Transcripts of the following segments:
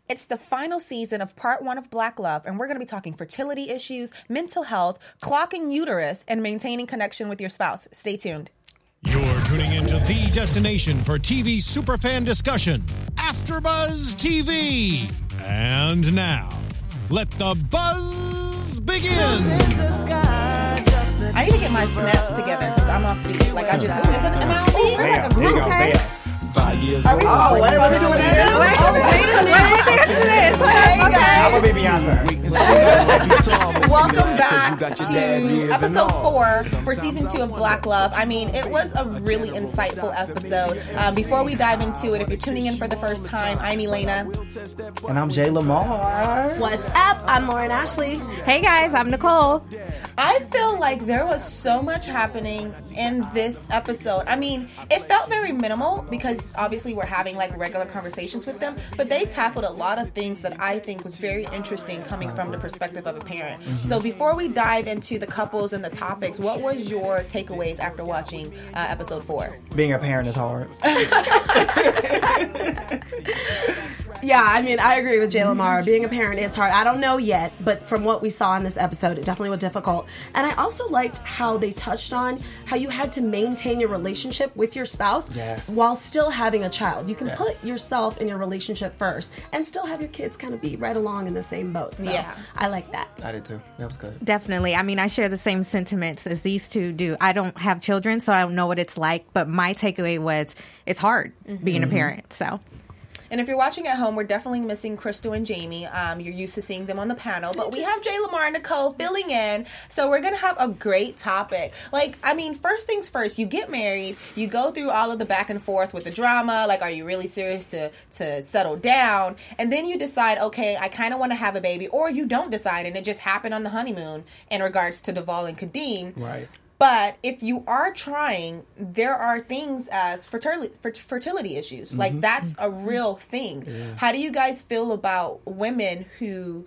It's the final season of part 1 of Black Love, and we're going to be talking fertility issues, mental health, clocking uterus, and maintaining connection with your spouse. Stay tuned. You're tuning into the destination for TV superfan discussion, AfterBuzz TV. And now, let the buzz begin. I need to get my snaps together because I'm off beat. Like, I just, am I on beat? We're like a group text. Are we doing that? I'm gonna be Beyonce. Welcome back to episode 4 for season 2 of Black Love. I mean, it was a really insightful episode. Before we dive into it, if you're tuning in for the first time, I'm Elena. And I'm Jay Lamar. What's up? I'm Lauren Ashley. Hey guys, I'm Nicole. I feel like there was so much happening in this episode. I mean, it felt very minimal because obviously we're having like regular conversations with them, but they tackled a lot of things that I think was very interesting coming from the perspective of a parent. So before we dive into the couples and the topics, what was your takeaways after watching episode 4? Being a parent is hard. Yeah, I mean, I agree with Jay Lamar. Being a parent is hard. I don't know yet, but from what we saw in this episode, it definitely was difficult. And I also liked how they touched on how you had to maintain your relationship with your spouse while still having a child. You can put yourself in your relationship first and still have your kids kind of be right along in the same boat. So I like that. I did too. That was good. Definitely. I mean, I share the same sentiments as these two do. I don't have children, so I don't know what it's like, but my takeaway was it's hard being a parent. So. And if you're watching at home, we're definitely missing Crystal and Jamie. You're used to seeing them on the panel, but we have Jay Lamar and Nicole filling in. So we're going to have a great topic. Like, I mean, first things first, you get married, you go through all of the back and forth with the drama. Like, are you really serious to settle down? And then you decide, okay, I kind of want to have a baby. Or you don't decide, and it just happened on the honeymoon in regards to Duvall and Kadeem. Right. But if you are trying, there are things as fertility issues. Like, that's a real thing. Yeah. How do you guys feel about women who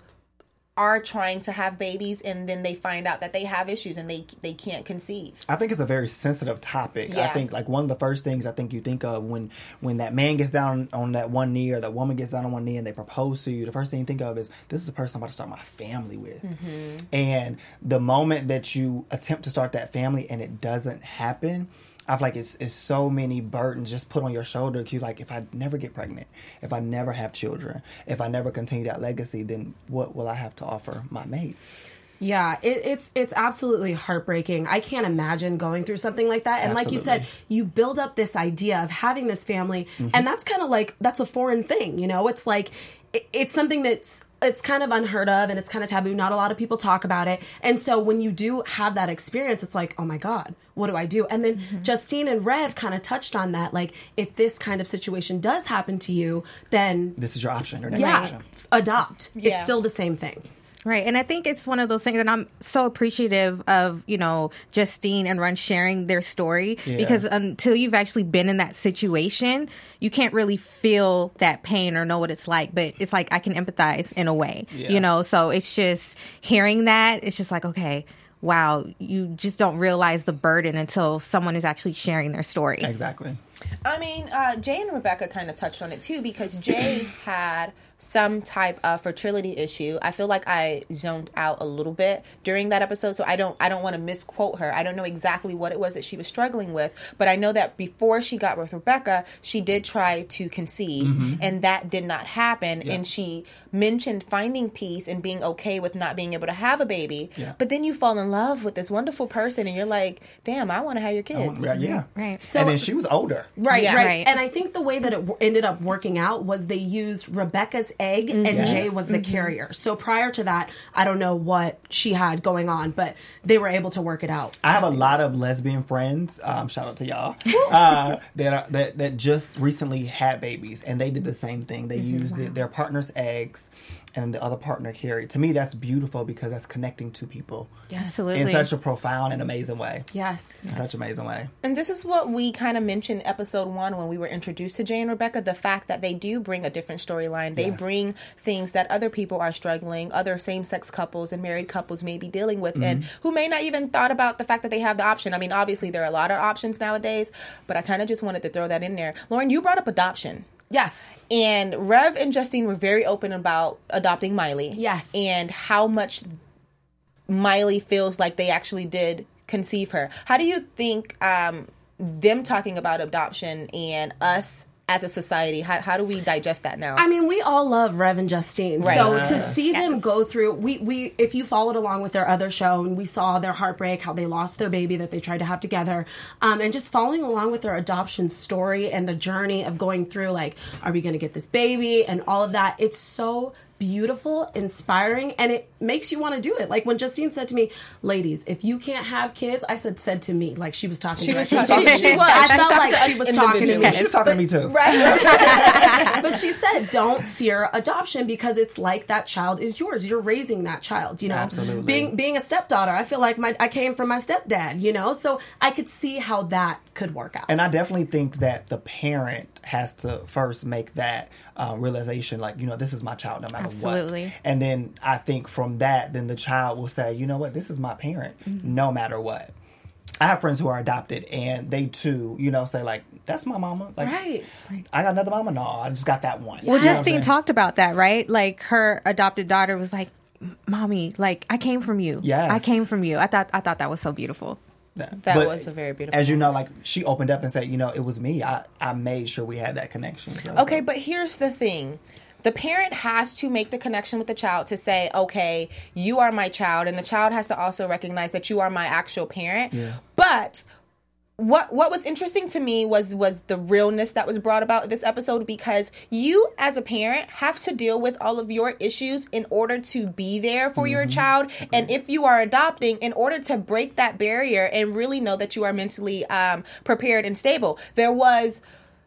are trying to have babies and then they find out that they have issues and they can't conceive? I think it's a very sensitive topic. I think like one of the first things I think you think of when that man gets down on that one knee or that woman gets down on one knee and they propose to you, the first thing you think of is, this is the person I'm about to start my family with. And the moment that you attempt to start that family and it doesn't happen, I feel like it's so many burdens just put on your shoulder. You like, if I never get pregnant, if I never have children, if I never continue that legacy, then what will I have to offer my mate? Yeah, it's absolutely heartbreaking. I can't imagine going through something like that. And like you said, you build up this idea of having this family, and that's kind of like, that's a foreign thing, you know? It's like, it's something it's kind of unheard of and it's kind of taboo. Not a lot of people talk about it. And so when you do have that experience, it's like, oh my God, what do I do? And then Justine and Rev kind of touched on that. Like, if this kind of situation does happen to you, then this is your option. Your next option. Adopt. Yeah. It's still the same thing. Right. And I think it's one of those things, and I'm so appreciative of, Justine and Run sharing their story, because until you've actually been in that situation, you can't really feel that pain or know what it's like. But it's like, I can empathize in a way, so it's just hearing that. It's just like, okay, wow, you just don't realize the burden until someone is actually sharing their story. Exactly. I mean, Jay and Rebecca kind of touched on it too, because Jay had some type of fertility issue. I feel like I zoned out a little bit during that episode, so I don't want to misquote her. I don't know exactly what it was that she was struggling with, but I know that before she got with Rebecca, she did try to conceive, and that did not happen. And she mentioned finding peace and being okay with not being able to have a baby. But then you fall in love with this wonderful person, and you're like, damn, I want to have your kids. Right. So, and then she was older. Right. And I think the way that it ended up working out was they used Rebecca's egg and Jay was the carrier. So prior to that, I don't know what she had going on, but they were able to work it out. I have a lot of lesbian friends, shout out to y'all, that just recently had babies, and they did the same thing. They used their partner's eggs and the other partner carried. To me, that's beautiful because that's connecting two people. Absolutely. In such a profound and amazing way. Yes. In such an amazing way. And this is what we kind of mentioned episode 1 when we were introduced to Jay and Rebecca, the fact that they do bring a different storyline. They bring things that other people are struggling, other same-sex couples and married couples may be dealing with, and who may not even thought about the fact that they have the option. I mean, obviously, there are a lot of options nowadays, but I kind of just wanted to throw that in there. Lauren, you brought up adoption. Yes. And Rev and Justine were very open about adopting Miley. Yes. And how much Miley feels like they actually did conceive her. How do you think them talking about adoption and us as a society, how do we digest that now? I mean, we all love Rev and Justine. Right. So to see them go through, we if you followed along with their other show, and we saw their heartbreak, how they lost their baby that they tried to have together, and just following along with their adoption story and the journey of going through, like, are we going to get this baby and all of that. It's so beautiful, inspiring, and it makes you want to do it. Like when Justine said to me, ladies, if you can't have kids, I said to me, like she was talking to me. She was. I felt like she was talking to me. She was talking to me too. Right. But she said, don't fear adoption because it's like that child is yours. You're raising that child, you know. Absolutely. Being a stepdaughter, I feel like I came from my stepdad, you know. So I could see how that could work out. And I definitely think that the parent has to first make that realization, like, you know, this is my child no matter what. And then I think from that, then the child will say, you know what, this is my parent no matter what. I have friends who are adopted and they too, you know, say like, that's my mama. Like, right. I got another mama? No, I just got that one. Well, Justine talked about that, right? Like her adopted daughter was like, Mommy, like I came from you. Yes. I came from you. I thought that was so beautiful. That was a very beautiful. As you know, like she opened up and said, you know, it was me. I made sure we had that connection. So. Okay, but here's the thing. The parent has to make the connection with the child to say, okay, you are my child. And the child has to also recognize that you are my actual parent. Yeah. But what was interesting to me was the realness that was brought about in this episode, because you as a parent have to deal with all of your issues in order to be there for your child. Okay. And if you are adopting, in order to break that barrier and really know that you are mentally prepared and stable. There was...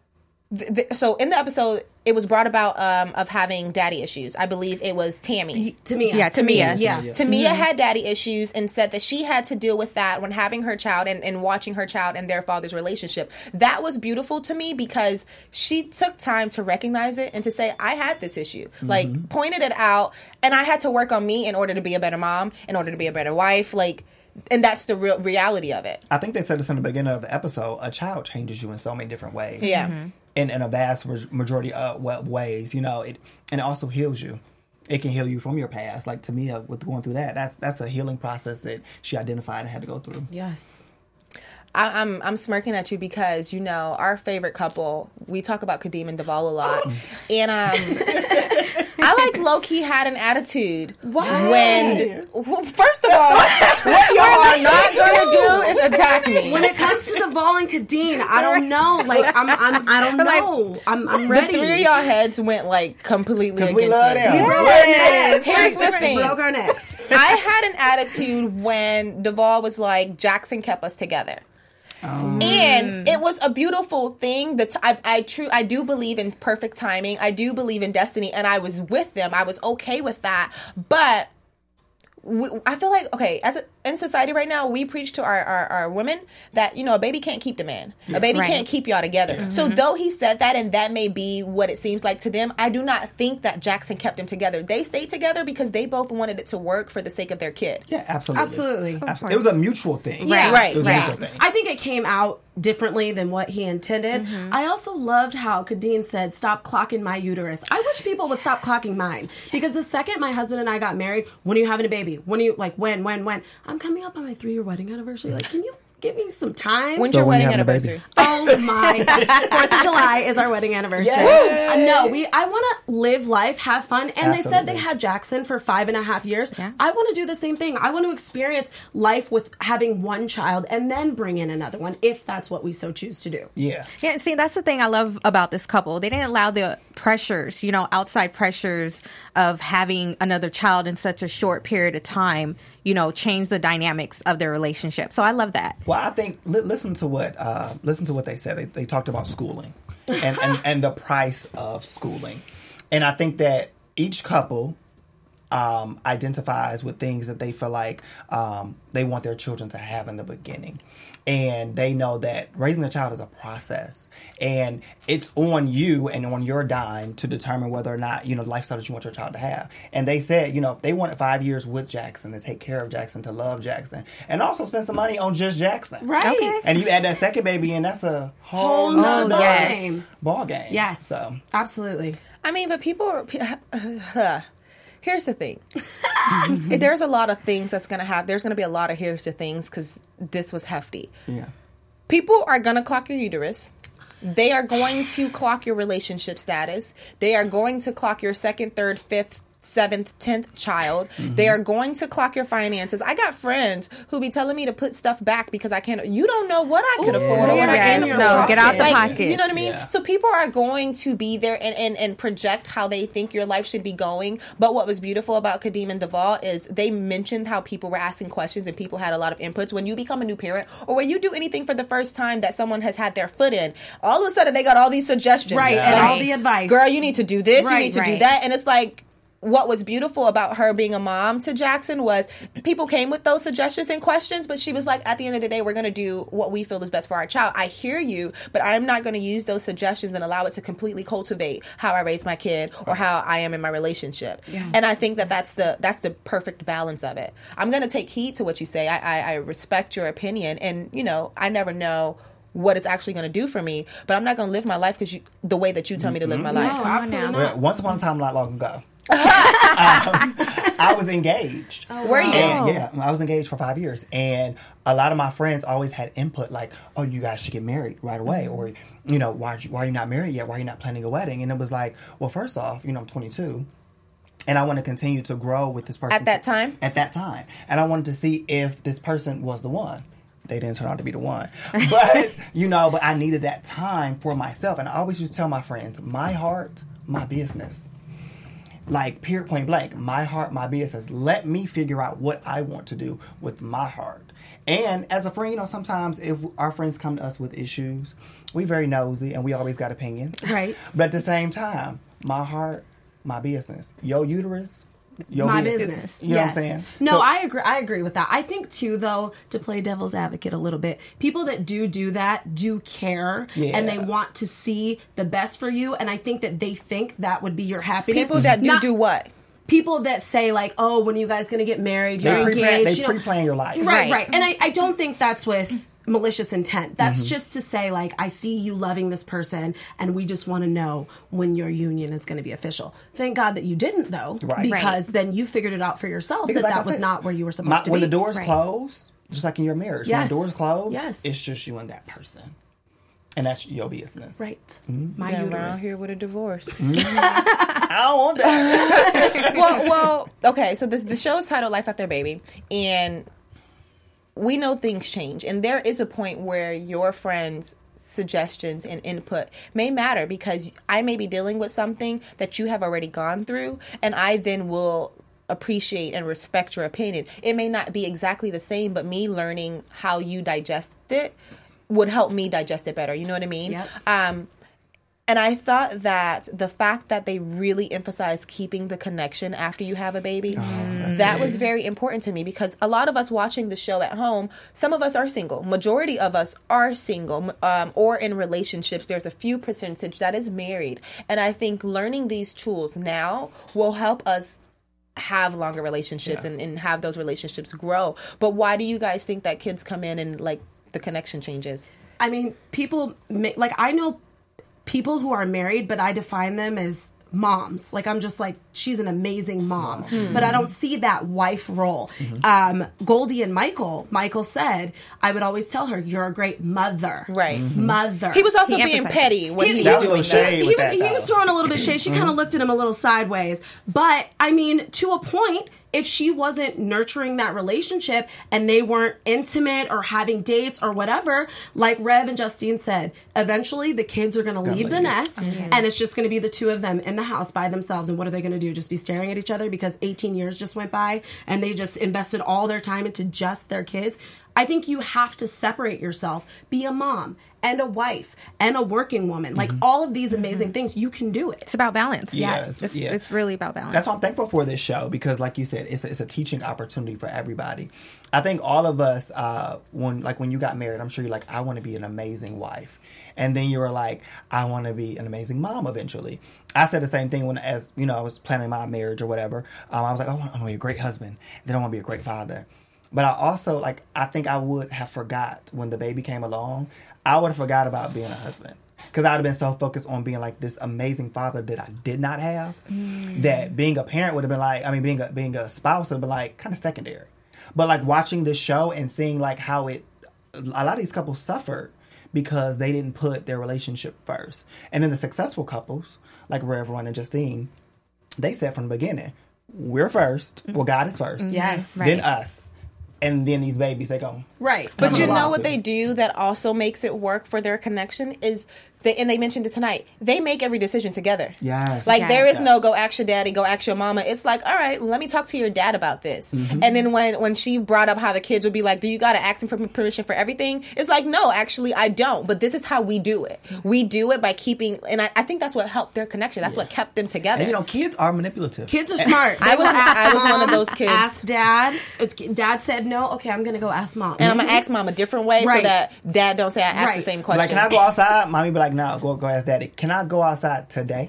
So in the episode, it was brought about of having daddy issues. I believe it was Tamia. Tamia. Yeah. Tamia had daddy issues and said that she had to deal with that when having her child and watching her child and their father's relationship. That was beautiful to me because she took time to recognize it and to say, I had this issue. Like, pointed it out, and I had to work on me in order to be a better mom, in order to be a better wife. Like, and that's the real reality of it. I think they said this in the beginning of the episode. A child changes you in so many different ways. Yeah. In a vast majority of ways, you know, and it also heals you. It can heal you from your past. Like Tamia, with going through that's a healing process that she identified and had to go through. Yes. I'm smirking at you because, you know, our favorite couple, we talk about Kadeem and Devale a lot. And I like low-key had an attitude. Why? First of all, what y'all are not going to do is attack me. When it comes to Devale and Kadeem, I don't know. Like, I don't know. I'm ready. The three of y'all heads went like completely against we love them. Here's the thing. We broke our necks. I had an attitude when Devale was like, Jackson kept us together. And it was a beautiful thing. I do believe in perfect timing. I do believe in destiny, and I was with them. I was okay with that. But I feel like, okay, in society right now, we preach to our women that, you know, a baby can't keep the man. Yeah. A baby can't keep y'all together. Mm-hmm. So though he said that, and that may be what it seems like to them, I do not think that Jackson kept them together. They stayed together because they both wanted it to work for the sake of their kid. Yeah, absolutely. Absolutely. It was a mutual thing. Yeah, right. It was a mutual thing. I think it came out differently than what he intended. Mm-hmm. I also loved how Kadeem said, stop clocking my uterus. I wish people would stop clocking mine. Because the second my husband and I got married, when are you having a baby? When are you, like, when? I'm coming up on my 3-year wedding anniversary. Like, can you give me some time? When's your wedding anniversary? Oh my! 4th of July is our wedding anniversary. No, I want to live life, have fun, and Absolutely. They said they had Jackson for 5.5 years. Yeah. I want to do the same thing. I want to experience life with having one child and then bring in another one if that's what we so choose to do. Yeah. See, that's the thing I love about this couple. They didn't allow the pressures, outside pressures of having another child in such a short period of time, change the dynamics of their relationship. So I love that. Well, I think listen to what they said. They talked about schooling and the price of schooling, and I think that each couple identifies with things that they feel like they want their children to have in the beginning. And they know that raising a child is a process. And it's on you and on your dime to determine whether or not, the lifestyle that you want your child to have. And they said, if they wanted 5 years with Jackson, to take care of Jackson, to love Jackson, and also spend some money on just Jackson. Right. Okay. And you add that second baby in, that's a whole nother ball game. Yes. So. Absolutely. I mean, but people are... Here's the thing. There's a lot of things there's going to be a lot of here's the things because this was hefty. Yeah. People are going to clock your uterus. They are going to clock your relationship status. They are going to clock your second, third, fifth, 7th, 10th child. Mm-hmm. They are going to clock your finances. I got friends who be telling me to put stuff back because I can't. You don't know what I could afford or what I can't afford. No, get out the pocket. You know what I mean? Yeah. So people are going to be there and project how they think your life should be going. But what was beautiful about Kadeem and Duvall is they mentioned how people were asking questions and people had a lot of inputs. When you become a new parent or when you do anything for the first time that someone has had their foot in, all of a sudden they got all these suggestions. Right, and all the advice. Girl, you need to do this, you need to do that. And it's like, what was beautiful about her being a mom to Jackson was people came with those suggestions and questions, but she was like, at the end of the day, we're going to do what we feel is best for our child. I hear you, but I'm not going to use those suggestions and allow it to completely cultivate how I raise my kid or how I am in my relationship. Yes. And I think that's the perfect balance of it. I'm going to take heed to what you say. I respect your opinion, and I never know what it's actually going to do for me, but I'm not going to live my life because the way that you tell me to live my life. No, absolutely not. Once upon a time, not long ago, I was engaged. Oh, were you? Yeah, I was engaged for 5 years, and a lot of my friends always had input like, "Oh, you guys should get married right away," or why are you not married yet? Why are you not planning a wedding? And it was like, well, first off, I'm 22. And I want to continue to grow with this person. At that time? At that time. And I wanted to see if this person was the one. They didn't turn out to be the one. But, but I needed that time for myself. And I always used to tell my friends, my heart, my business. Like, period, point blank. My heart, my business. Let me figure out what I want to do with my heart. And as a friend, sometimes if our friends come to us with issues, we very nosy and we always got opinions. Right. But at the same time, my heart, my business. Your uterus, my business. You know what I'm saying? No, so, I agree with that. I think too, though, to play devil's advocate a little bit, people that do that do care and they want to see the best for you, and I think that they think that would be your happiness. People that do what? People that say like, "Oh, when are you guys going to get married? You're engaged." They pre-plan your life, right? And I don't think that's with malicious intent. That's just to say, like, I see you loving this person and we just want to know when your union is going to be official. Thank God that you didn't, though, because then you figured it out for yourself because that was not where you were supposed to be. When the doors close, just like in your marriage, when the doors close, it's just you and that person. And that's your business. Right. Mm-hmm. My uterus. Around here with a divorce. I don't want that. well, okay, so the show is titled Life After Baby, and we know things change, and there is a point where your friends' suggestions and input may matter because I may be dealing with something that you have already gone through, and I then will appreciate and respect your opinion. It may not be exactly the same, but me learning how you digest it would help me digest it better. You know what I mean? Yep. And I thought that the fact that they really emphasize keeping the connection after you have a baby, that was very important to me because a lot of us watching the show at home, some of us are single. Majority of us are single or in relationships. There's a few percentage that is married. And I think learning these tools now will help us have longer relationships and have those relationships grow. But why do you guys think that kids come in and like the connection changes? I mean, I know people who are married, but I define them as moms. Like, I'm just like, she's an amazing mom. But I don't see that wife role. Goldie and Michael said, I would always tell her, you're a great mother. Right. Mother. He was also being petty when he was doing that. He was throwing a little bit of shade. She kind of looked at him a little sideways. But, I mean, to a point, if she wasn't nurturing that relationship and they weren't intimate or having dates or whatever, like Rev and Justine said, eventually the kids are going to leave the nest and it's just going to be the two of them in the house by themselves. And what are they going to do? Just be staring at each other because 18 years just went by and they just invested all their time into just their kids? I think you have to separate yourself, be a mom and a wife and a working woman. Like all of these amazing things, you can do it. It's about balance. Yes. It's really about balance. That's why I'm thankful for this show, because like you said, it's a teaching opportunity for everybody. I think all of us, when you got married, I'm sure you're like, I want to be an amazing wife. And then you were like, I want to be an amazing mom eventually. I said the same thing when, as you know, I was planning my marriage or whatever. I was like, I want to be a great husband. Then I want to be a great father. But I also, I think I would have forgot when the baby came along. I would have forgot about being a husband. Because I would have been so focused on being like this amazing father that I did not have, that being a parent would have been like, being a spouse would have been like kind of secondary. But like watching this show and seeing like how a lot of these couples suffered because they didn't put their relationship first. And then the successful couples, like Rev, Ron, and Justine, they said from the beginning, we're first. Well, God is first. Yes. Then us. And then these babies, they go. Right. But you know what they do that also makes it work for their connection is, and they mentioned it tonight, they make every decision together. Yes. Like, there is no go ask your daddy, go ask your mama. It's like, all right, let me talk to your dad about this. And then when she brought up how the kids would be like, do you got to ask him for permission for everything? It's like, no, actually, I don't. But this is how we do it. We do it by keeping, and I think that's what helped their connection. That's what kept them together. And kids are manipulative. Kids are smart. I was one of those kids. Ask dad. Dad said no. Okay, I'm going to go ask mom. And I'm going to ask mom a different way so that dad don't say I asked the same question. Like, can I go outside? Mommy be like, no, go ask daddy. Can I go outside today?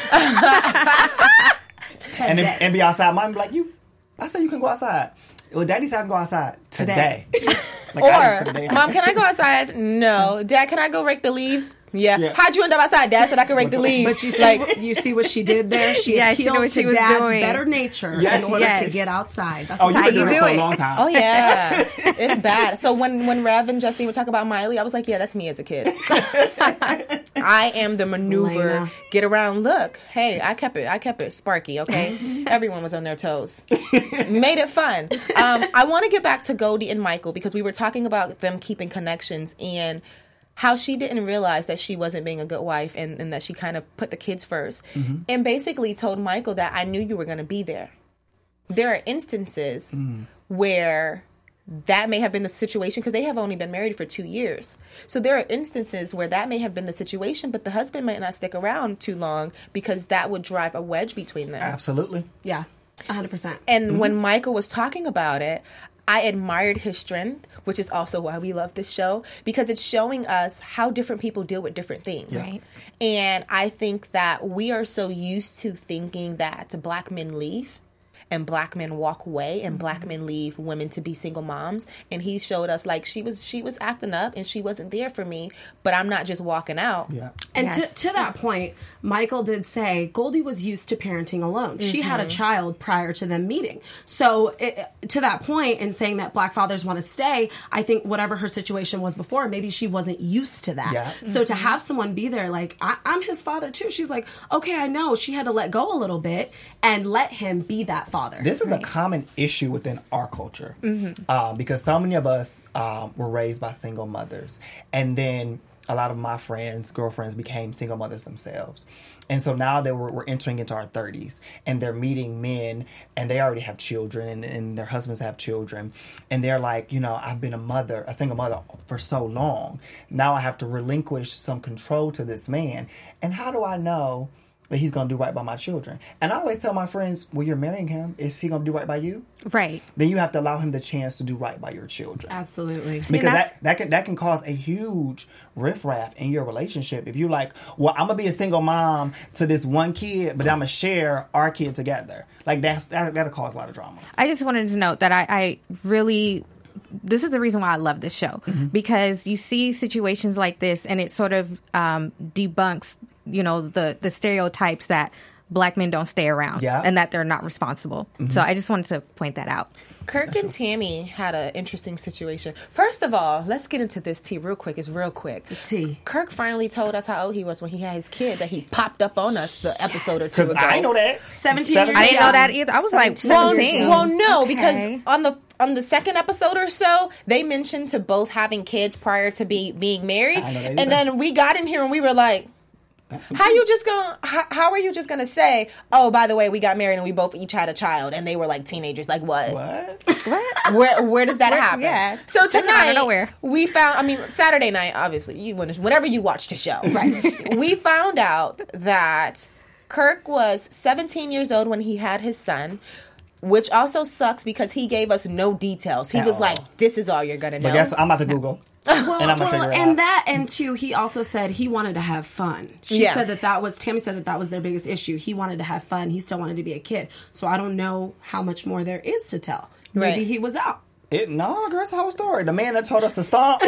And be outside. Mommy be like, I said you can go outside. Well, daddy said I can go outside today. Like, or, mom, can I go outside? No. Dad, can I go rake the leaves? Yeah. How'd you end up outside? Dad said I could rake the leaves. But you see what she did there? She appealed to Dad's better nature in order to get outside. That's how you do it. For a long time. Oh, yeah. It's bad. So when Rev and Justine would talk about Miley, I was like, yeah, that's me as a kid. I am the maneuver, get around, look. Hey, I kept it sparky, okay? Everyone was on their toes. Made it fun. I want to get back to Goldie and Michael, because we were talking about them keeping connections and how she didn't realize that she wasn't being a good wife and that she kind of put the kids first. And basically told Michael that I knew you were going to be there. There are instances where that may have been the situation, because they have only been married for 2 years. So there are instances where that may have been the situation, but the husband might not stick around too long because that would drive a wedge between them. Absolutely. Yeah, 100%. And when Michael was talking about it, I admired his strength, which is also why we love this show, because it's showing us how different people deal with different things. Right. And I think that we are so used to thinking that black men leave and black men walk away and black men leave women to be single moms. And he showed us, like, she was acting up and she wasn't there for me, but I'm not just walking out. Yeah. And to that point, Michael did say Goldie was used to parenting alone. She had a child prior to them meeting. So to that point, in saying that black fathers want to stay, I think whatever her situation was before, maybe she wasn't used to that. Yeah. So to have someone be there, like, I'm his father too. She's like, okay, I know. She had to let go a little bit and let him be that father. This is a common issue within our culture, because so many of us were raised by single mothers, and then a lot of my girlfriends became single mothers themselves. And so now that we're entering into our 30s, and they're meeting men, and they already have children, and their husbands have children, and they're like, I've been a single mother for so long. Now I have to relinquish some control to this man. And how do I know that he's going to do right by my children? And I always tell my friends, well, you're marrying him. Is he going to do right by you? Right. Then you have to allow him the chance to do right by your children. Absolutely. Because that can cause a huge riffraff in your relationship. If you're like, well, I'm going to be a single mom to this one kid, but I'm going to share our kid together. Like, that'll cause a lot of drama. I just wanted to note that I really... This is the reason why I love this show, because you see situations like this and it sort of debunks, the stereotypes that black men don't stay around and that they're not responsible. So I just wanted to point that out. Kirk and Tammy had an interesting situation. First of all, let's get into this tea real quick. It's real quick. The tea. Kirk finally told us how old he was when he had his kid, that he popped up on us the episode or two ago. I know that. 17 years I didn't know that either. I was like 17. Well, no, because on the second episode or so, they mentioned to both having kids prior to being married. And then we got in here and we were like, How are you just gonna say, oh, by the way, we got married and we both each had a child and they were like teenagers? Like what? Where does that happen? Yeah. So tonight, out of nowhere. we found, Saturday night, obviously, whenever you watch the show, right? We found out that Kirk was 17 years old when he had his son, which also sucks because he gave us no details. He was like, this is all you're gonna know. But guess I'm about to Google. Well, and I'm gonna figure it out. That, and two, he also said he wanted to have fun. Tammy said that was their biggest issue. He wanted to have fun. He still wanted to be a kid. So I don't know how much more there is to tell. Maybe he was out. No, girl, it's a whole story. The man that told us to stop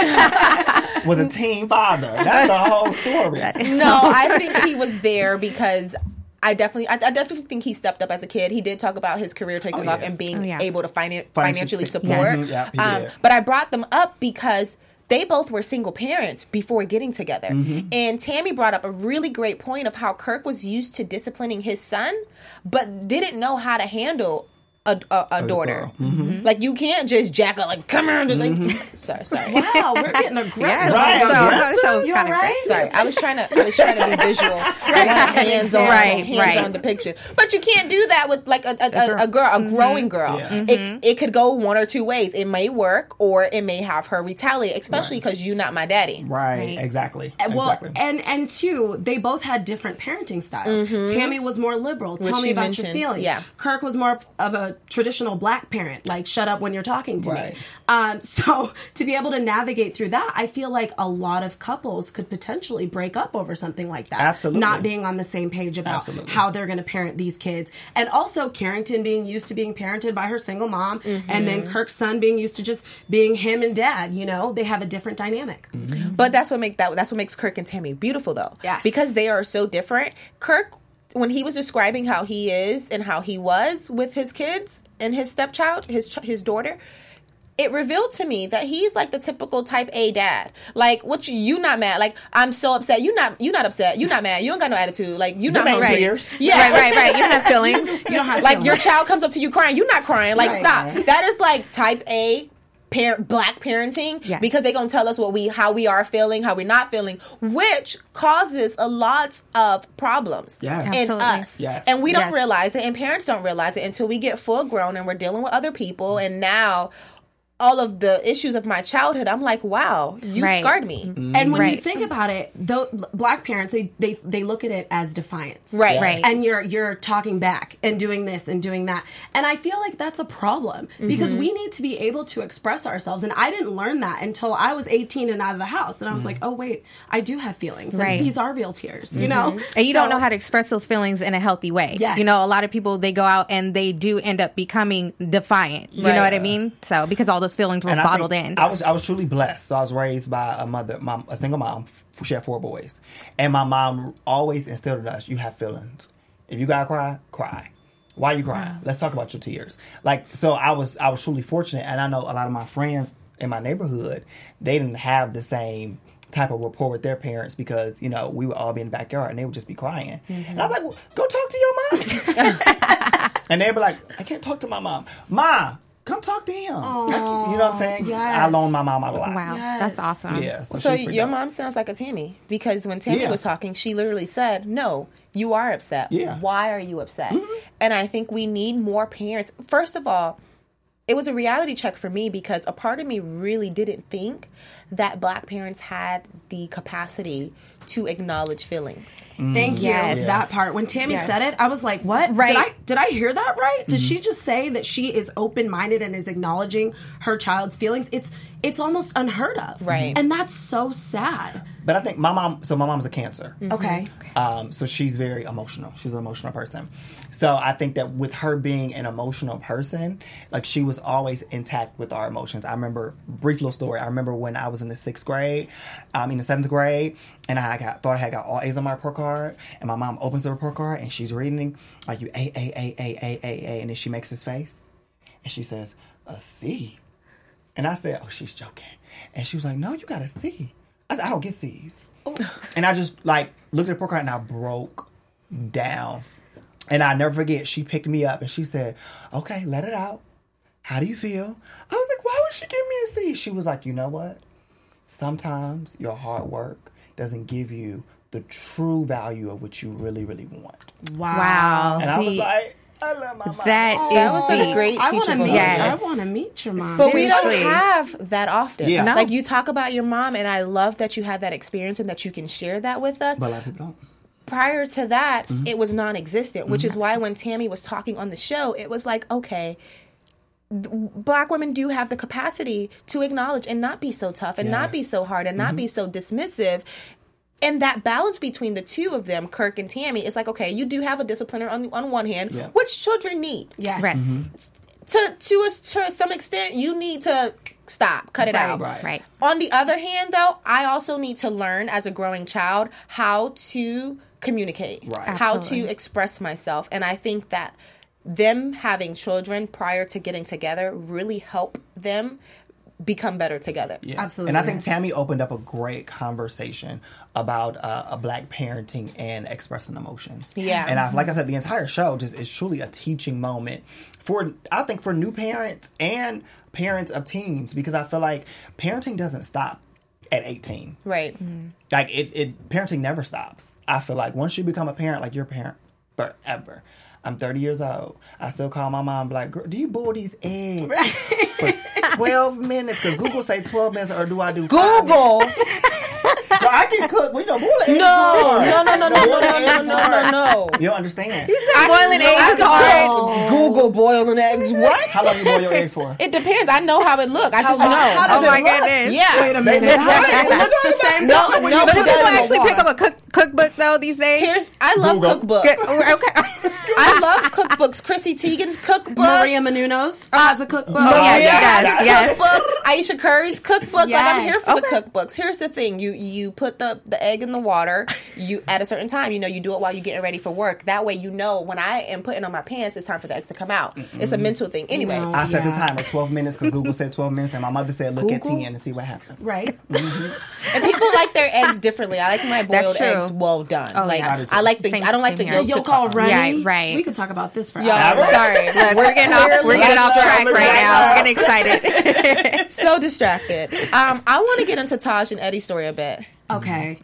was a teen father. That's the whole story. No, I think he was there because I definitely think he stepped up as a kid. He did talk about his career taking off and being able to financially support. Yes. Yeah, but I brought them up because they both were single parents before getting together. Mm-hmm. And Tammy brought up a really great point of how Kirk was used to disciplining his son, but didn't know how to handle a daughter. Mm-hmm. Like, you can't just jack her, like, come here. Like, sorry. Wow, we're getting aggressive. Right, you all right? Sorry, I was trying to be visual. Hands-on depiction. But you can't do that with, like, a girl, a growing girl. Yeah. It could go one or two ways. It may work, or it may have her retaliate, especially because you're not my daddy. Right, exactly. Well, and two, they both had different parenting styles. Mm-hmm. Tammy was more liberal. Tell me about your feelings. Yeah. Kirk was more of a traditional black parent, like, shut up when you're talking to me. So to be able to navigate through that, I feel like a lot of couples could potentially break up over something like that. Absolutely. Not being on the same page about how they're going to parent these kids. And also Carrington being used to being parented by her single mom, and then Kirk's son being used to just being him and dad. You know, they have a different dynamic. Mm-hmm. But that's what makes Kirk and Tammy beautiful, though. Yes. Because they are so different. Kirk, when he was describing how he is and how he was with his kids and his stepchild, his daughter, it revealed to me that he's like the typical type A dad. Like, what you not mad? Like, I'm so upset. You not upset. You not mad. You don't got no attitude. Like, you not hungry. Tears. Yeah, right. You don't have feelings. You don't have like feelings. Your child comes up to you crying. You not crying. Like, stop. That is like type A. Black parenting, because they're gonna tell us how we are feeling, how we're not feeling, which causes a lot of problems in us. Yes. And we don't realize it, and parents don't realize it until we get full grown and we're dealing with other people. And now all of the issues of my childhood, I'm like, wow, you scarred me. Mm-hmm. And when you think about it, black parents, they look at it as defiance. Right. And you're talking back and doing this and doing that. And I feel like that's a problem because we need to be able to express ourselves. And I didn't learn that until I was 18 and out of the house. And I was like, oh, wait, I do have feelings. Right. And these are real tears, you know? And you don't know how to express those feelings in a healthy way. Yes. You know, a lot of people, they go out and they do end up becoming defiant. You know what I mean? So, because all those feelings were bottled in. I was truly blessed. So I was raised by a single mom. She had 4 boys, and my mom always instilled in us: you have feelings. If you gotta cry, cry. Why are you crying? Wow. Let's talk about your tears. Like, so I was truly fortunate, and I know a lot of my friends in my neighborhood, they didn't have the same type of rapport with their parents because, you know, we would all be in the backyard and they would just be crying. And I'm like, well, go talk to your mom. And they'd be like, I can't talk to my mom. Ma, come talk to him. Like, you know what I'm saying? Yes. I loaned my mom out a lot. Wow, that's awesome. Yeah. So your mom sounds like a Tammy, because when Tammy was talking, she literally said, no, you are upset. Yeah. Why are you upset? And I think we need more parents. First of all, it was a reality check for me because a part of me really didn't think that black parents had the capacity to acknowledge feelings. Thank you. That part. When Tammy said it, I was like, what? Right. Did I hear that right? Did she just say that she is open-minded and is acknowledging her child's feelings? It's almost unheard of. Right. And that's so sad. But I think my mom's a Cancer. Okay. So she's very emotional. She's an emotional person. So I think that with her being an emotional person, like, she was always intact with our emotions. I remember, brief little story, I remember when I was in the 7th grade, and I thought I had got all A's on my report card, and my mom opens the report card, and she's reading, like, you A, and then she makes this face, and she says, a C. And I said, oh, she's joking. And she was like, no, you got a C. I said, I don't get C's. And I just, like, looked at the report card and I broke down. And I never forget, she picked me up and she said, okay, let it out. How do you feel? I was like, why would she give me a C? She was like, you know what? Sometimes your hard work doesn't give you the true value of what you really, really want. Wow. And I was like, I love my mom. That was a great teachable moment. Yes. I want to meet your mom. But we don't have that often. Yeah. No. Like, you talk about your mom, and I love that you had that experience and that you can share that with us. But a lot of people don't. Prior to that, it was non-existent, which is why when Tammy was talking on the show, it was like, okay, Black women do have the capacity to acknowledge and not be so tough and not be so hard and not be so dismissive. And that balance between the two of them, Kirk and Tammy, is like, okay, you do have a discipliner on one hand, which children need. Yes. Right. To some extent, you need to stop, cut it out. Right. On the other hand, though, I also need to learn as a growing child how to communicate, how to express myself. And I think that them having children prior to getting together really help them become better together. Yeah. Absolutely. And I think Tammy opened up a great conversation about a Black parenting and expressing emotions. Yes. And like I said, the entire show just is truly a teaching moment for new parents and parents of teens, because I feel like parenting doesn't stop at 18. Right. Like parenting never stops. I feel like once you become a parent, like you're a parent forever. I'm 30 years old. I still call my mom like, girl, do you boil these eggs for 12 minutes? Because Google say 12 minutes, or do I do Google? Well, I can cook. We don't boil eggs. No. You don't understand. Boiling eggs is hard. Google boiling eggs. What? How long you boil your eggs for? It depends. I know how it look. I just know. how does Oh my it look? goodness. Yeah. Wait a minute. That's the same. No, But do people doesn't. actually pick up a cookbook though these days? I love Google. cookbooks. Okay. I love cookbooks. Chrissy Teigen's cookbook. Maria Menounos has a cookbook. Yes. Cookbook. Aisha Curry's cookbook. Like, I'm here for the Okay. cookbooks. Here's the thing: you put the egg in the water. You at a certain time. You do it while you're getting ready for work. That way, when I am putting on my pants, it's time for the eggs to come out. It's a mental thing. Anyway, I set the timer 12 minutes because Google said 12 minutes, and my mother said look at 10 and see what happens. Right. and people like their eggs differently. I like my boiled true. eggs well done. Oh, like yeah. I like the. Same- I don't like the same here. yolk. You'll call running. Yeah, right. We could talk about this for Y'all, hours. sorry. Look, we're getting off track right now. I'm getting excited. So distracted. I want to get into Taj and Eddie's story a bit. Okay.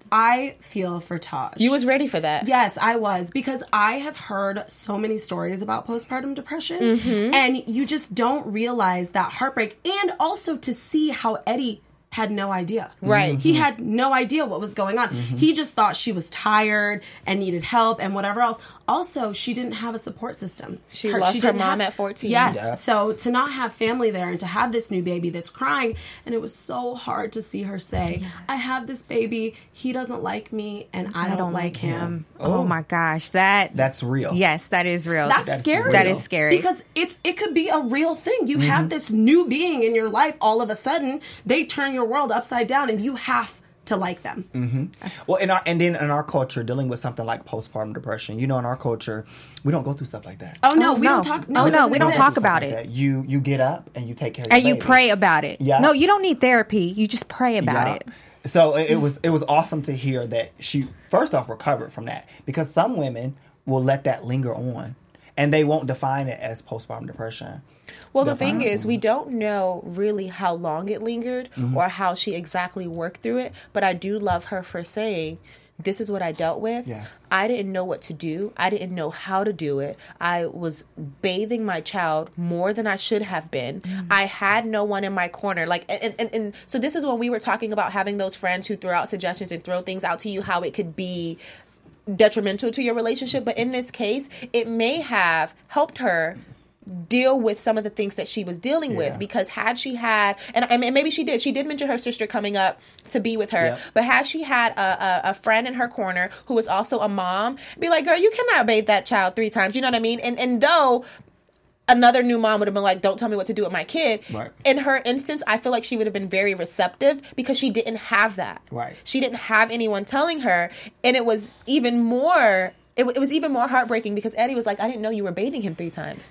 I feel for Taj. You was ready for that. Yes, I was, because I have heard so many stories about postpartum depression, and you just don't realize that heartbreak, and also to see how Eddie had no idea. Right. He had no idea what was going on. He just thought she was tired and needed help and whatever else. Also, she didn't have a support system. She lost her mom at 14. Yes. Yeah. So to not have family there and to have this new baby that's crying, and it was so hard to see her say, I have this baby, he doesn't like me, and I don't like him. Oh my gosh, That's real. Yes, that is real. That's scary. That is scary. Because it could be a real thing. You have this new being in your life, all of a sudden, they turn your world upside down, and you have to like them. Well, in our culture, dealing with something like postpartum depression, in our culture, we don't go through stuff like that. Oh no, we no. don't talk. Oh, it no, doesn't we don't exist. talk about Like it. that. You get up and you take care of your And you baby. pray about it. Yeah. No, you don't need therapy. You just pray about Yeah. it. So it was awesome to hear that she first off recovered from that, because some women will let that linger on and they won't define it as postpartum depression. Well, the thing is, we don't know really how long it lingered or how she exactly worked through it. But I do love her for saying, this is what I dealt with. Yes. I didn't know what to do. I didn't know how to do it. I was bathing my child more than I should have been. I had no one in my corner. Like, and so this is when we were talking about having those friends who throw out suggestions and throw things out to you, how it could be detrimental to your relationship. But in this case, it may have helped her deal with some of the things that she was dealing with, because had she had, and maybe she did mention her sister coming up to be with her, but had she had a friend in her corner who was also a mom, be like, girl, you cannot bathe that child 3 times, you know what I mean? And though another new mom would have been like, don't tell me what to do with my kid. Right. In her instance, I feel like she would have been very receptive because she didn't have that. Right. She didn't have anyone telling her, and it was even more. It was even more heartbreaking because Eddie was like, I didn't know you were bathing him 3 times.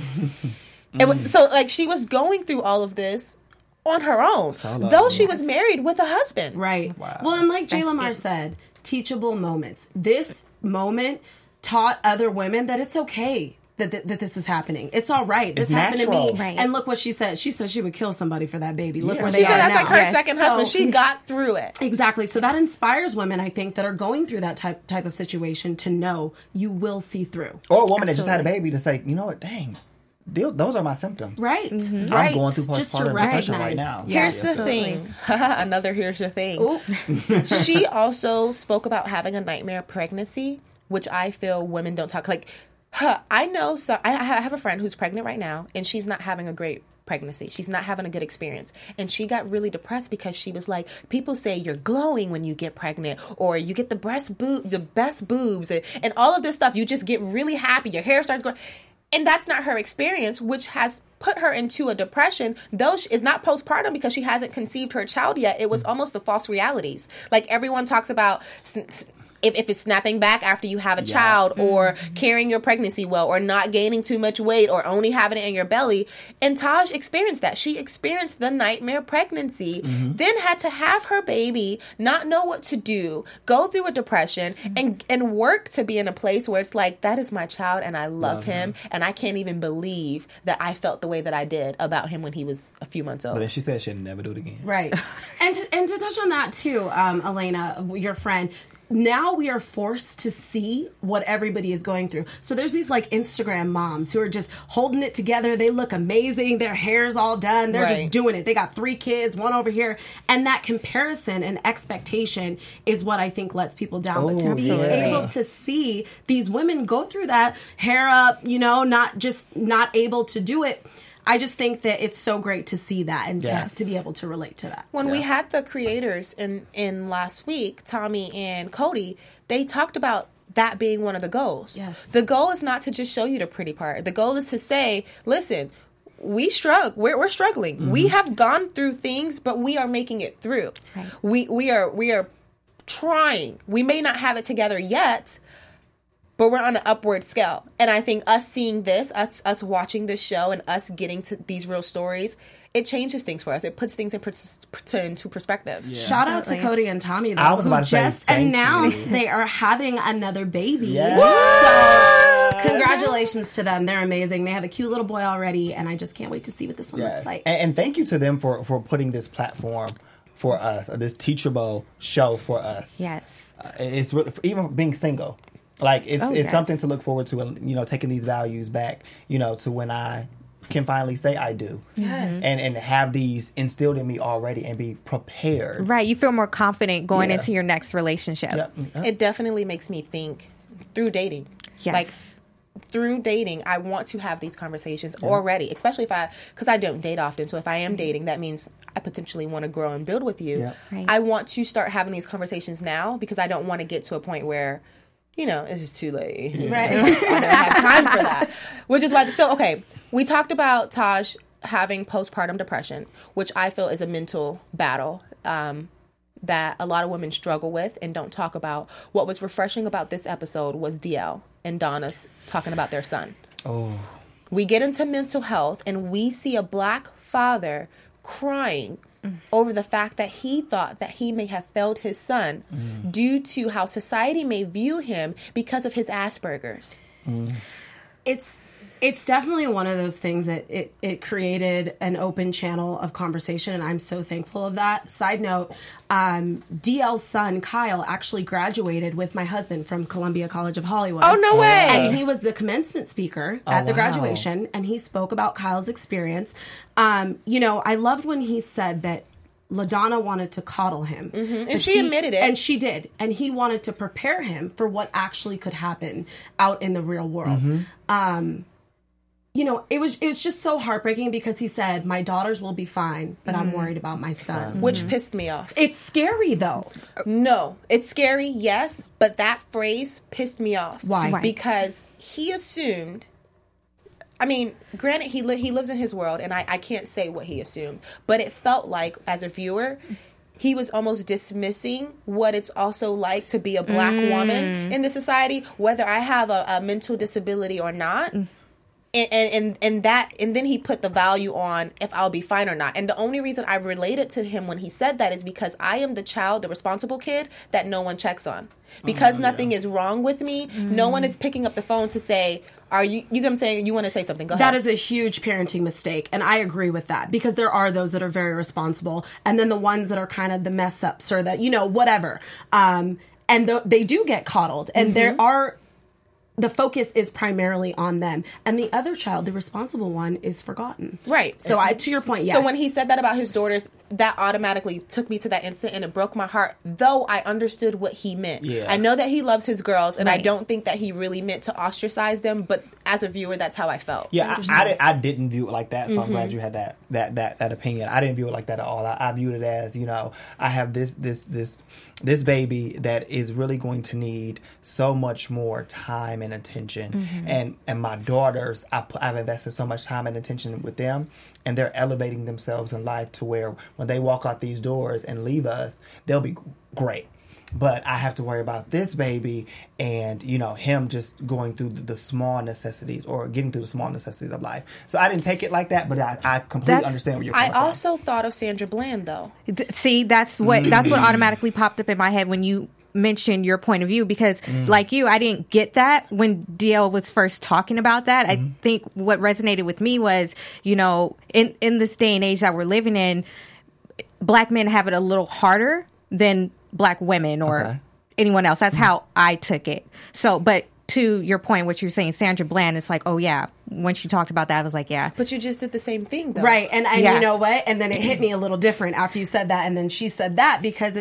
So, like, she was going through all of this on her own, though she was married with a husband. Right. Wow. Well, and like Jay Lamar said, teachable moments. This moment taught other women that it's okay that this is happening. It's all right. This It's happened natural. to me. Right. And look what she said. She said she would kill somebody for that baby. Look Yeah. where She they said are that's now. like her Yes. second husband. So- She got through it. Exactly. So that inspires women, I think, that are going through that type of situation to know you will see through. Or a woman that just had a baby to say, you know what, dang, those are my symptoms. Right. I'm Right. going through Just to postpartum depression right recognize. now. Yeah. Here's the Absolutely. thing. Another here's the thing. Ooh. She also spoke about having a nightmare pregnancy, which I feel women don't talk like. I know. So I have a friend who's pregnant right now, and she's not having a great pregnancy. She's not having a good experience, and she got really depressed because she was like, people say you're glowing when you get pregnant, or you get the best boobs, and all of this stuff. You just get really happy. Your hair starts growing. And that's not her experience, which has put her into a depression, though she is not postpartum because she hasn't conceived her child yet. It was almost the false realities. Like everyone talks about if it's snapping back after you have a child, or carrying your pregnancy well, or not gaining too much weight, or only having it in your belly. And Taj experienced that. She experienced the nightmare pregnancy, then had to have her baby, not know what to do, go through a depression, and work to be in a place where it's like, that is my child and I love him, and I can't even believe that I felt the way that I did about him when he was a few months old. But then she said she'd never do it again. Right. And to touch on that too, Elena, your friend, now we are forced to see what everybody is going through. So there's these like Instagram moms who are just holding it together. They look amazing. Their hair's all done. They're just doing it. They got 3 kids, 1 over here. And that comparison and expectation is what I think lets people down. But to be able to see these women go through that, hair up, not able to do it, I just think that it's so great to see that and to be able to relate to that. When we had the creators in last week, Tommy and Cody, they talked about that being one of the goals. Yes. The goal is not to just show you the pretty part. The goal is to say, listen, we're struggling. We have gone through things, but we are making it through. Right. We are trying. We may not have it together yet, but we're on an upward scale. And I think us seeing this, us watching this show and us getting to these real stories, it changes things for us. It puts things into perspective. Yeah. Shout out to Cody and Tommy, though, who just announced they are having another baby. Yes. So congratulations to them. They're amazing. They have a cute little boy already, and I just can't wait to see what this one looks like. And thank you to them for putting this platform for us, this teachable show for us. Yes. It's even being single. Like, it's something to look forward to, and, taking these values back, to when I can finally say I do. Yes. And have these instilled in me already and be prepared. Right. You feel more confident going into your next relationship. Yep. It definitely makes me think through dating. Yes. Like, through dating, I want to have these conversations already, especially because I don't date often. So if I am dating, that means I potentially want to grow and build with you. Yep. Right. I want to start having these conversations now because I don't want to get to a point where, it's just too late. Right. I don't have time for that. Which is why, we talked about Taj having postpartum depression, which I feel is a mental battle that a lot of women struggle with and don't talk about. What was refreshing about this episode was DL and Donna's talking about their son. Oh. We get into mental health and we see a Black father crying over the fact that he thought that he may have failed his son due to how society may view him because of his Asperger's. It's definitely one of those things that it created an open channel of conversation, and I'm so thankful of that. Side note, DL's son, Kyle, actually graduated with my husband from Columbia College of Hollywood. Oh, no way! And he was the commencement speaker at the graduation, and he spoke about Kyle's experience. I loved when he said that LaDonna wanted to coddle him. And she admitted it. And she did. And he wanted to prepare him for what actually could happen out in the real world. It was just so heartbreaking because he said, my daughters will be fine, but I'm worried about my son. Which pissed me off. It's scary, though. No, it's scary, yes, but that phrase pissed me off. Why? Because he assumed... I mean, granted, he lives in his world, and I can't say what he assumed, but it felt like, as a viewer, he was almost dismissing what it's also like to be a Black woman in this society, whether I have a mental disability or not. And then he put the value on if I'll be fine or not. And the only reason I related to him when he said that is because I am the child, the responsible kid that no one checks on. Because nothing is wrong with me, no one is picking up the phone to say, Are you get what I'm saying? You want to say something? Go ahead. That is a huge parenting mistake, and I agree with that, because there are those that are very responsible, and then the ones that are kind of the mess ups, or that, whatever. And they do get coddled, and the focus is primarily on them, and the other child, the responsible one, is forgotten. Right. So to your point, yes. So when he said that about his daughters, that automatically took me to that instant, and it broke my heart, though I understood what he meant. Yeah. I know that he loves his girls, and I don't think that he really meant to ostracize them, but as a viewer, that's how I felt. Yeah, I didn't view it like that, so I'm glad you had that opinion. I didn't view it like that at all. I viewed it as, I have this baby that is really going to need so much more time and attention, and my daughters, I've invested so much time and attention with them, and they're elevating themselves in life to where when they walk out these doors and leave us, they'll be great. But I have to worry about this baby and, him just going through the small necessities, or getting through the small necessities of life. So I didn't take it like that, but I completely understand where you're coming from. I also thought of Sandra Bland, though. See, that's what automatically popped up in my head when you mentioned your point of view, because like you, I didn't get that when DL was first talking about that. I think what resonated with me was, in this day and age that we're living in, Black men have it a little harder than Black women or anyone else. That's how I took it. So, but to your point, what you're saying, Sandra Bland, it's like, oh yeah, when she talked about that, I was like, yeah. But you just did the same thing, though. Right, and you know what? And then it hit me a little different after you said that, and then she said that, because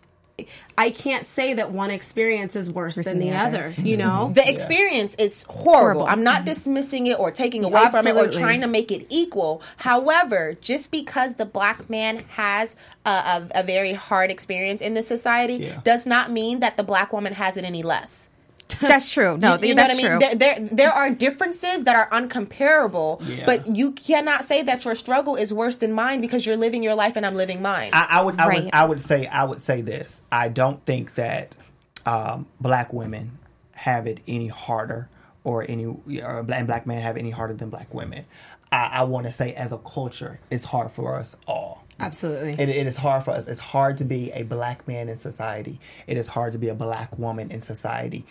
I can't say that one experience is worse than the other, The experience is horrible. I'm not dismissing it or taking away from it or trying to make it equal. However, just because the Black man has a very hard experience in this society does not mean that the Black woman has it any less. That's true. No, you know what I mean? There are differences that are uncomparable, but you cannot say that your struggle is worse than mine because you're living your life and I'm living mine. I would say this. I don't think that Black women have it any harder, or Black men have it any harder than Black women. I want to say, as a culture, it's hard for us all. Absolutely. It is hard for us. It's hard to be a Black man in society. It is hard to be a Black woman in society.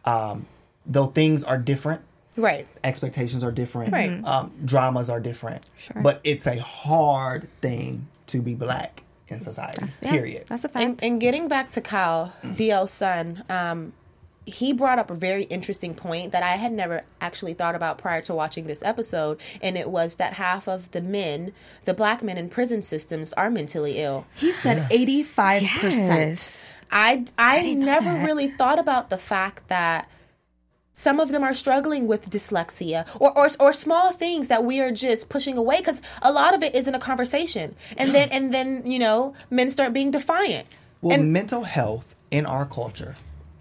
Though things are different. Right. Expectations are different. Right. Dramas are different. Sure. But it's a hard thing to be Black in society. Period. That's a fact. And getting back to Kyle, DL's son, he brought up a very interesting point that I had never actually thought about prior to watching this episode, and it was that half of the Black men in prison systems, are mentally ill. He said 85%. Yes. I never really thought about the fact that some of them are struggling with dyslexia or small things that we are just pushing away, because a lot of it isn't a conversation. And then men start being defiant. Well, mental health in our culture,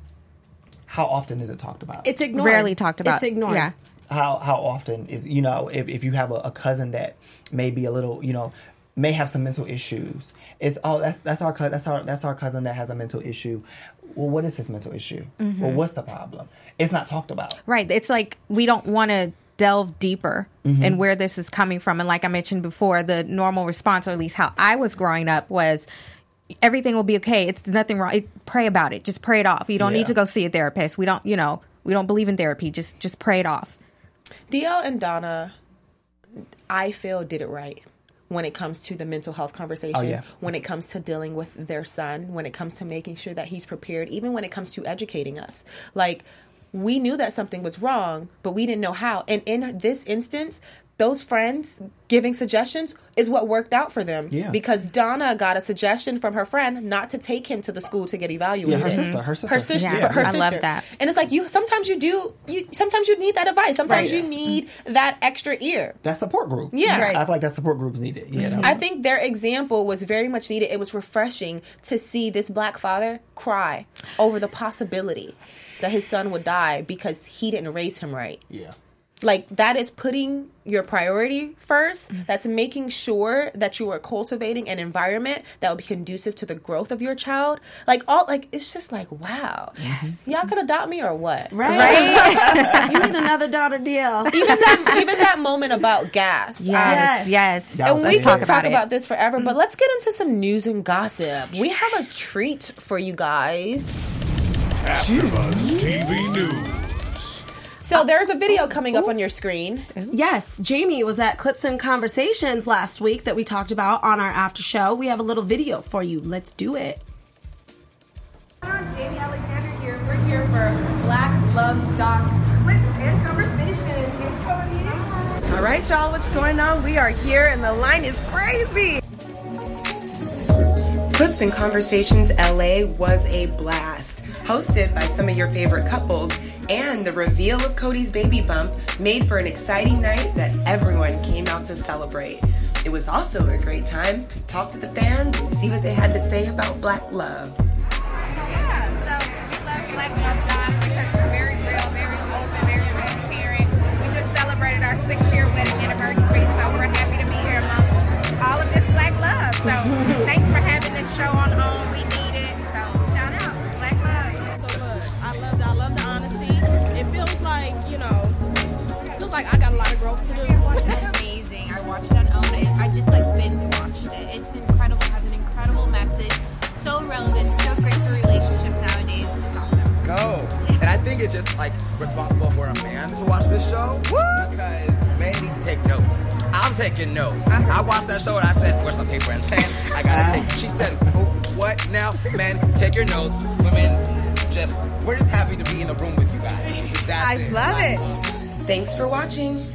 how often is it talked about? It's ignored. Rarely talked about. It's ignored. Yeah. How often is, if you have a cousin that may be a little, may have some mental issues, it's, that's our cousin that has a mental issue. Well, what is his mental issue? Well, what's the problem? It's not talked about. Right. It's like we don't want to delve deeper in where this is coming from. And like I mentioned before, the normal response, or at least how I was growing up, was everything will be okay. It's nothing wrong. Pray about it. Just pray it off. You don't need to go see a therapist. We don't believe in therapy. Just pray it off. DL and Donna, I feel, did it right when it comes to the mental health conversation, when it comes to dealing with their son, when it comes to making sure that he's prepared, even when it comes to educating us. Like, we knew that something was wrong, but we didn't know how. And in this instance, those friends giving suggestions is what worked out for them. Yeah. Because Donna got a suggestion from her friend not to take him to the school to get evaluated. Yeah, her sister. I love that. And it's like, sometimes you need that advice. Sometimes you need that extra ear. That support group. Yeah. Right. I feel like that support group is needed. I think their example was very much needed. It was refreshing to see this Black father cry over the possibility that his son would die because he didn't raise him right. Yeah. Like, that is putting your priority first. That's making sure that you are cultivating an environment that will be conducive to the growth of your child. It's just like, wow. Yes. Y'all could adopt me or what? Right? You need another daughter deal. Even that moment about gas. Yes. And we can talk about this forever, but let's get into some news and gossip. We have a treat for you guys. AfterBuzz TV News. So there's a video coming up on your screen. Yes, Jamie was at Clips and Conversations last week that we talked about on our after show. We have a little video for you. Let's do it. Jamie Alexander here. We're here for Black Love Doc Clips and Conversations. Hey, Cody. All right, y'all, what's going on? We are here and the line is crazy. Clips and Conversations LA was a blast, hosted by some of your favorite couples, and the reveal of Cody's baby bump made for an exciting night that everyone came out to celebrate. It was also a great time to talk to the fans and see what they had to say about Black Love. Yeah, so we love Black Love Doc because we're very real, very open, very transparent. We just celebrated our 6-year wedding anniversary, so we're happy to be here amongst all of this Black Love. So thanks for having this show on OWN. We need it. So shout out, Black Love. So look, I love the honesty. It feels like, I got a lot of growth to do. Amazing. I watched it on OWN. I just binge watched it. It's incredible. It has an incredible message. So relevant. So great for relationships nowadays. It's awesome. Go. And I think it's just responsible for a man to watch this show. Because men need to take notes. I'm taking notes. I watched that show and I said, where's my paper and pen? I gotta take. She said, oh, what now? Men, take your notes. Women, we're just happy to be in the room with you guys. I love it. Thanks for watching.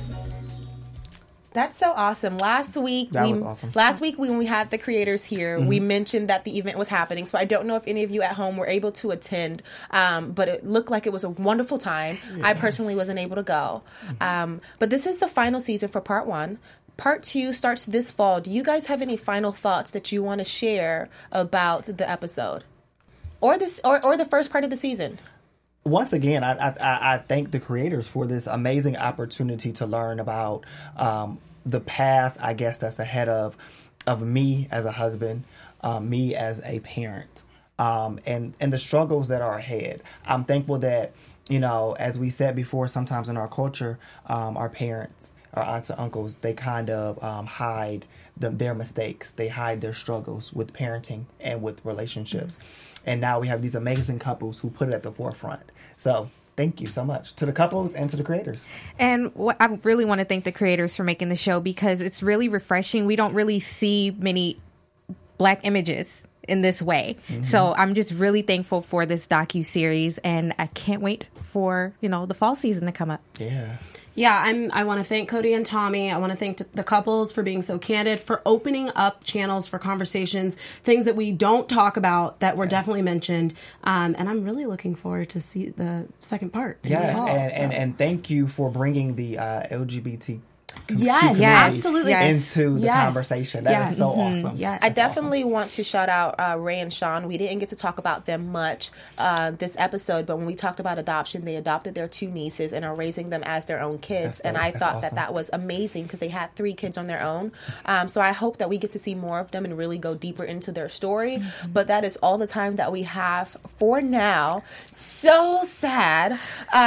That's so awesome. Last week when we had the creators here, we mentioned that the event was happening. So I don't know if any of you at home were able to attend, but it looked like it was a wonderful time. Yes. I personally wasn't able to go. But this is the final season for part 1. Part 2 starts this fall. Do you guys have any final thoughts that you want to share about the episode or the first part of the season? Once again, I thank the creators for this amazing opportunity to learn about the path, I guess, that's ahead of me as a husband, me as a parent, and the struggles that are ahead. I'm thankful that, as we said before, sometimes in our culture, our parents, our aunts and uncles, they kind of hide their mistakes. They hide their struggles with parenting and with relationships. And now we have these amazing couples who put it at the forefront. So thank you so much to the couples and to the creators. And I really want to thank the creators for making the show because it's really refreshing. We don't really see many Black images in this way. Mm-hmm. So I'm just really thankful for this docuseries, and I can't wait for, the fall season to come up. Yeah, I want to thank Cody and Tommy. I want to thank the couples for being so candid, for opening up channels for conversations, things that we don't talk about that were definitely mentioned. And I'm really looking forward to see the second part. Yes, and thank you for bringing the LGBT absolutely into the conversation. That is so awesome. Yes. I definitely want to shout out Ray and Sean. We didn't get to talk about them much this episode, but when we talked about adoption, they adopted their 2 nieces and are raising them as their own kids. And I thought awesome. that was amazing because they had 3 kids on their own. So I hope that we get to see more of them and really go deeper into their story. But that is all the time that we have for now. So sad.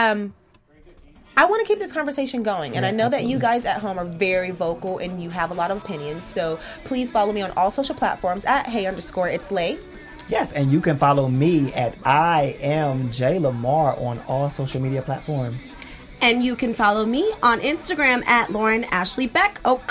I want to keep this conversation going, and I know that you guys at home are very vocal and you have a lot of opinions, so please follow me on all social platforms at @hey_it's_lay. Yes, and you can follow me at I am Jay Lamar on all social media platforms. And you can follow me on Instagram at Lauren Ashley Beck. And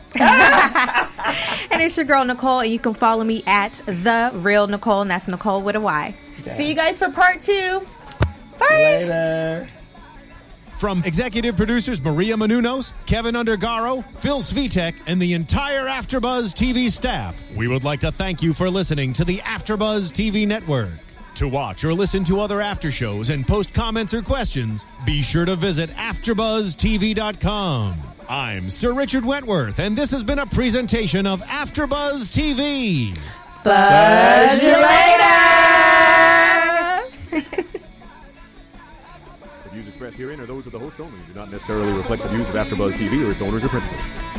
it's your girl Nicole, and you can follow me at The Real Nicole, and that's Nicole with a Y. Yeah. See you guys for part 2. Bye. Later. From executive producers Maria Menounos, Kevin Undergaro, Phil Svitek, and the entire AfterBuzz TV staff, we would like to thank you for listening to the AfterBuzz TV network. To watch or listen to other after shows and post comments or questions, be sure to visit AfterBuzzTV.com. I'm Sir Richard Wentworth, and this has been a presentation of AfterBuzz TV. Buzz you later! The views expressed herein are those of the host only and do not necessarily reflect the views of AfterBuzz TV or its owners or principals.